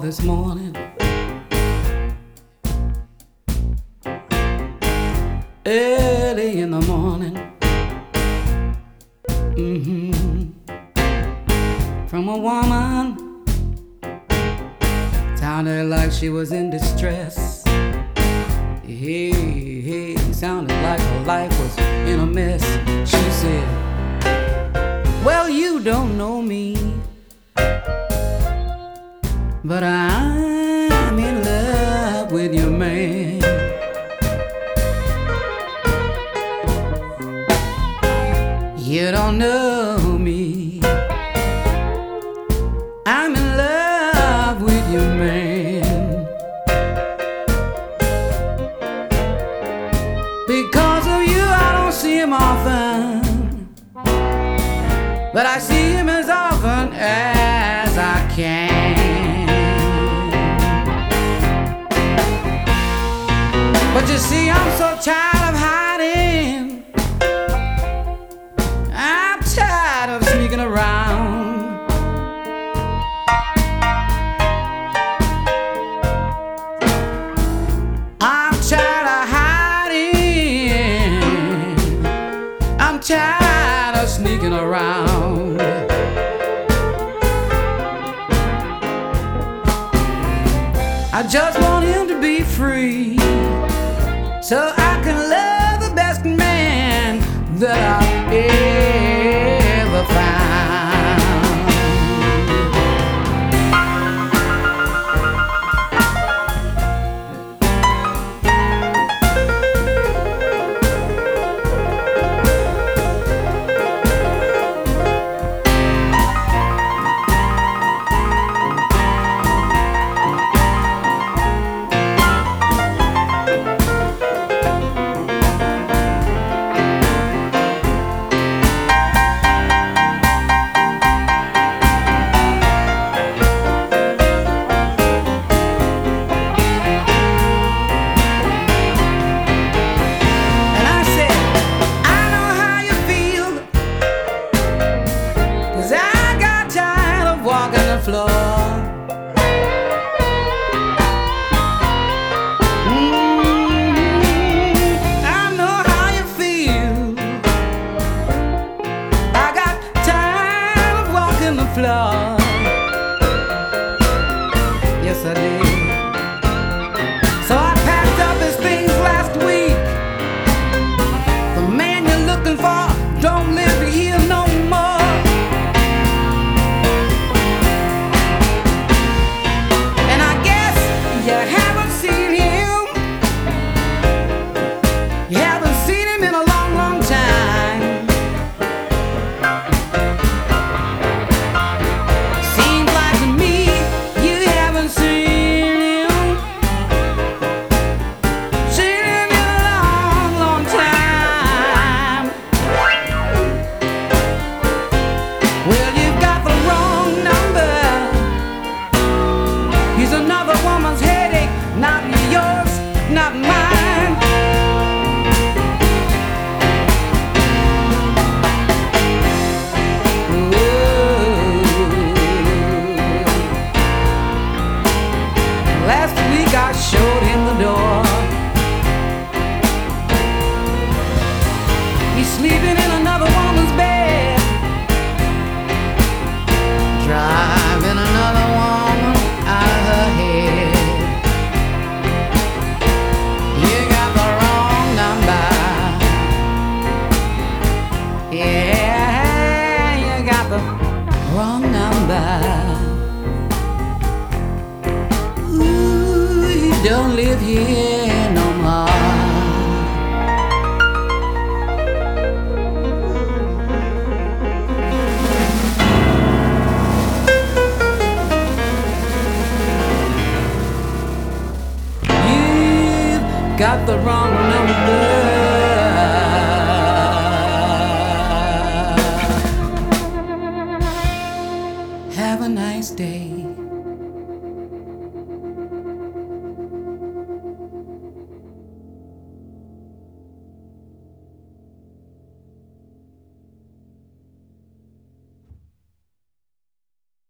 this morning. Early in the morning. From a woman, sounded like she was in distress. Hey, sounded like her life was in a mess. She said, well, you don't know me, but I'm in love with your man. You don't know me, I'm in love with your man. Because of you I don't see him often, but I see him as often as I can. But you see, I'm so tired of hiding, I'm tired of sneaking around. I'm tired of hiding, I'm tired of sneaking around. I just want him to be free, so I can love the best man that I've ever found. Yes, I did. So I packed up his things last week. The man you're looking for don't live here no more. And I guess you haven't seen him. You haven't seen him in a long, long time. Seems like to me you haven't seen him. Seen him in a long, long time. Well, you've got the wrong number. He's another woman's headache, not yours, not mine. Last week I showed him the door. He's sleeping in another woman's bed, driving another woman out of her head. You got the wrong number. Yeah, you got the wrong number. Don't live here no more. You've got the wrong number.